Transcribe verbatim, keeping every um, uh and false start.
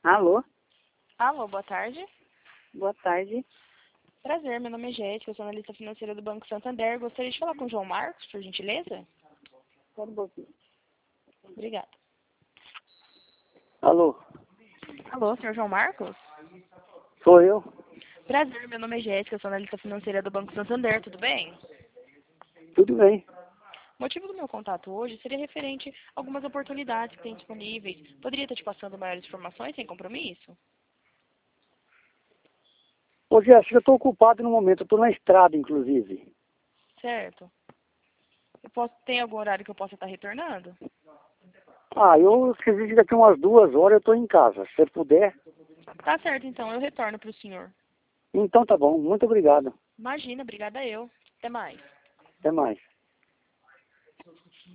Alô? Alô, boa tarde. Boa tarde. Prazer, meu nome é Jéssica, eu sou analista financeira do Banco Santander. Gostaria de falar com o João Marcos, por gentileza? Espera um pouquinho. Obrigada. Alô? Alô, senhor João Marcos? Sou eu? Prazer, meu nome é Jéssica, eu sou analista financeira do Banco Santander, tudo bem? Tudo bem. O motivo do meu contato hoje seria referente a algumas oportunidades que tem disponíveis. Poderia estar te passando maiores informações sem compromisso? Ô, Jéssica, eu estou ocupado no momento. Eu estou na estrada, inclusive. Certo. Eu posso, tem algum horário que eu possa estar retornando? Ah, eu escrevi que daqui umas duas horas eu estou em casa. Se você puder. Tá certo, então, eu retorno para o senhor. Então tá bom. Muito obrigado. Imagina, obrigada eu. Até mais. Até mais.